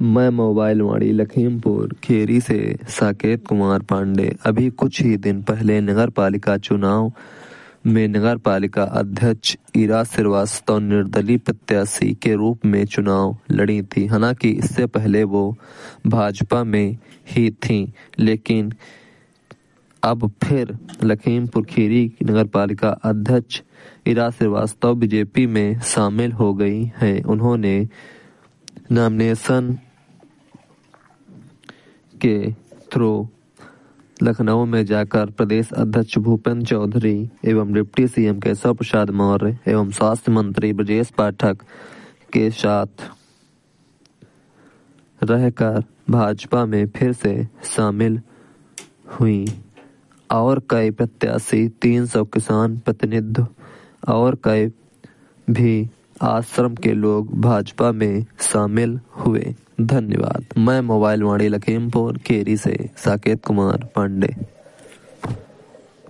मैं मोबाइल वाणी लखीमपुर खीरी से साकेत कुमार पांडे। अभी कुछ ही दिन पहले नगर पालिका चुनाव में नगर पालिका अध्यक्ष ईरा श्रीवास्तव निर्दलीय प्रत्याशी के रूप में चुनाव लड़ी थी। हालांकि इससे पहले वो भाजपा में ही थीं, लेकिन अब फिर लखीमपुर खीरी की नगर पालिका अध्यक्ष ईरा श्रीवास्तव बीजेपी में शामिल हो गई हैं। उन्होंने नॉमिनेशन के थ्रू लखनऊ में जाकर प्रदेश अध्यक्ष भूपेंद्र चौधरी एवं डिप्टी सीएम केशव प्रसाद मौर्य एवं स्वास्थ्य मंत्री ब्रजेश पाठक के साथ रहकर भाजपा में फिर से शामिल हुई और कई प्रत्याशी 300 किसान प्रतिनिधि और कई भी आश्रम के लोग भाजपा में शामिल हुए। धन्यवाद। मैं मोबाइल वाणी लखीमपुर खीरी से साकेत कुमार पांडे।